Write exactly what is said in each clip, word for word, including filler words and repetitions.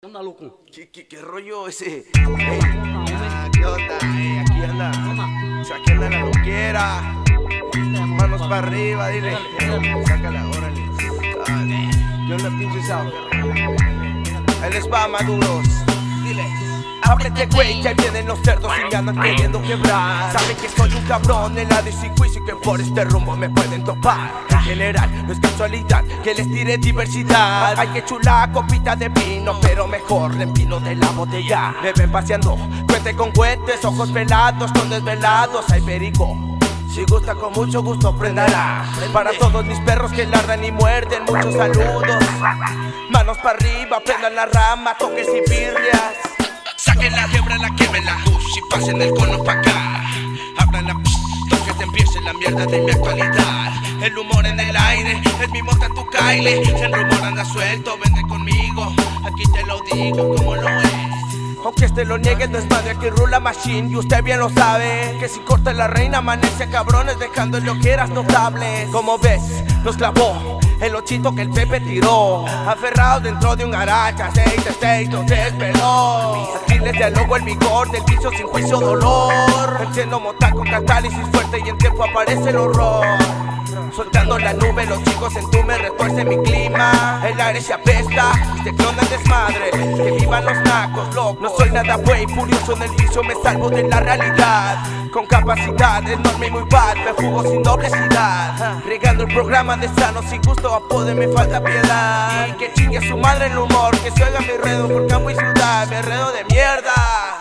¿Qué onda, loco? ¿Qué, qué, qué rollo ese? Ey, ah, ¿qué onda? Ey, aquí anda. O sea, aquí anda la loquera. Manos para arriba, dile. Ey, sácala, órale. Ay, ¿qué onda, pinche sao? Ahí les va, maduros. Dile. Ábrete, güey, ya vienen los cerdos y me andan queriendo quebrar. Saben que soy un cabrón en la de sin juicio y que por este rumbo me pueden topar. En general, no es casualidad que les tire diversidad. Ay, que chula copita de vino, pero mejor le empino de la botella. Me ven paseando, cuente con cuentes, ojos pelados con desvelados. Ay, perico, si gusta con mucho gusto prendará. Para todos mis perros que ladran y muerden, muchos saludos. Manos para arriba, prendan la rama, toques y birrias. Saquen la hebra, la quemen la push y pasen el cono pa' acá. Abran la push, que se empiece la mierda de mi actualidad. El humor en el aire, es mi mota tu caile. Si el rumor anda suelto, vente conmigo. Aquí te lo digo como lo es. Aunque este lo niegue, no es madre que rula machine. Y usted bien lo sabe, que si corta la reina amanece a cabrones dejando en lo que eras notables. Como ves, nos clavó el ochito que el Pepe tiró, aferrado dentro de un garage, aceite, aceite, no desveló. Aquí les dialogo el vigor del vicio sin juicio, dolor. Enciendo mota con catálisis fuerte y en tiempo aparece el horror. Soltando la nube, los chicos en tu me retuercen mi clima. El aire se apesta y se clona el desmadre. Que vivan los nacos, loco. No soy nada güey, furioso en el vicio, me salvo de la realidad. Con capacidad enorme y muy bad, me fugo sin doblecidad. Regando el programa de sano, sin gusto apode, me falta piedad. Y que chingue su madre el humor, que se oiga mi redo por campo y ciudad. Mi redo de mierda.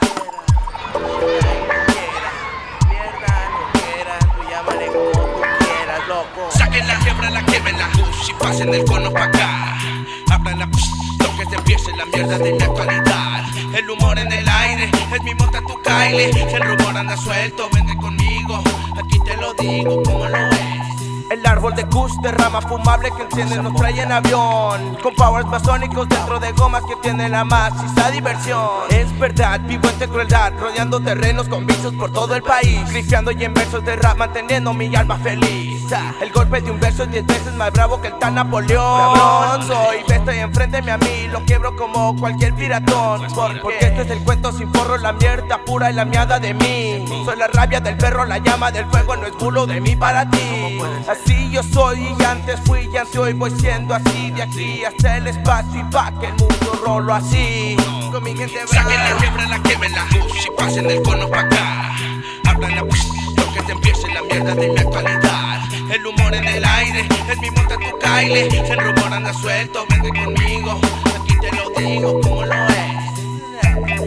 Saquen la hebra, la quemen la push y pasen el cono pa' acá. Abran la push, que se empiece la mierda de mi actualidad. El humor en el aire, es mi mota tu caile. Si el rumor anda suelto, vente conmigo. Aquí te lo digo como lo es. El árbol de Kush derrama fumable que enciende, nos trae en avión. Con powers masónicos dentro de gomas que tienen la maciza diversión. Es verdad, vivo entre crueldad, rodeando terrenos con vicios por todo el país. Grifeando y en versos de rap, manteniendo mi alma feliz. El golpe de un verso es diez veces más bravo que el tal Napoleón. Soy bestia y enfrénteme a mí, lo quiebro como cualquier piratón. Porque este es el cuento sin forro, la mierda pura y la miada de mí. Soy la rabia del perro, la llama del fuego, no es bulo de mí para ti. Así yo soy y antes fui y antes hoy voy siendo así. De aquí hasta el espacio y pa' que el mundo rolo así. Con mi gente brava. Saquen la hebra, la quemen la push y pasen el cono pa' acá. Abran la push, que se empiece la mierda de mi actualidad. El humor en el aire, es mi mota tu caile. Si el rumor anda suelto, vente conmigo. Aquí te lo digo como lo es.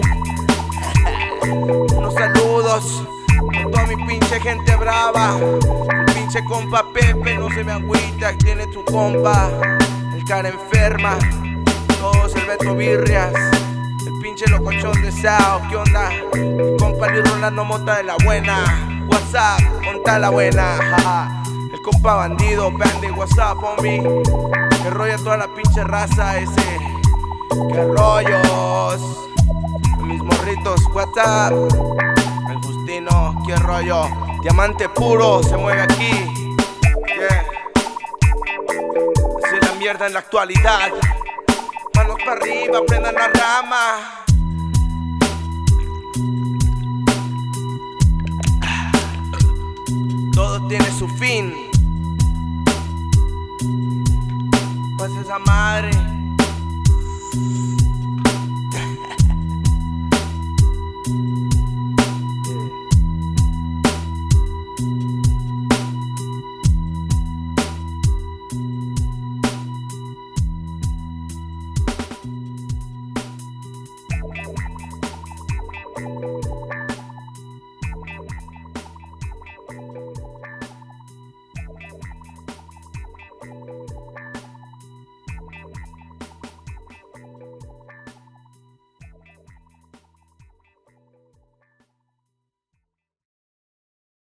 Unos saludos a toda mi pinche gente brava. Mi pinche compa Pepe, no se me agüita, tiene tu compa. El cara enferma, todos el Beto Birrias. El pinche locochón de Sao, ¿qué onda? Mi compa Luis Rolando Mota de la buena. WhatsApp, monta la buena, jaja. El compa bandido, Bandy, WhatsApp, homie. Que rollo a toda la pinche raza ese. Que rollos. Mis morritos, WhatsApp. El Justino, qué rollo. Diamante puro, se mueve aquí. Yeah. Así es la mierda en la actualidad. Manos para arriba, prendan la rama. Todo tiene su fin. Pues esa madre.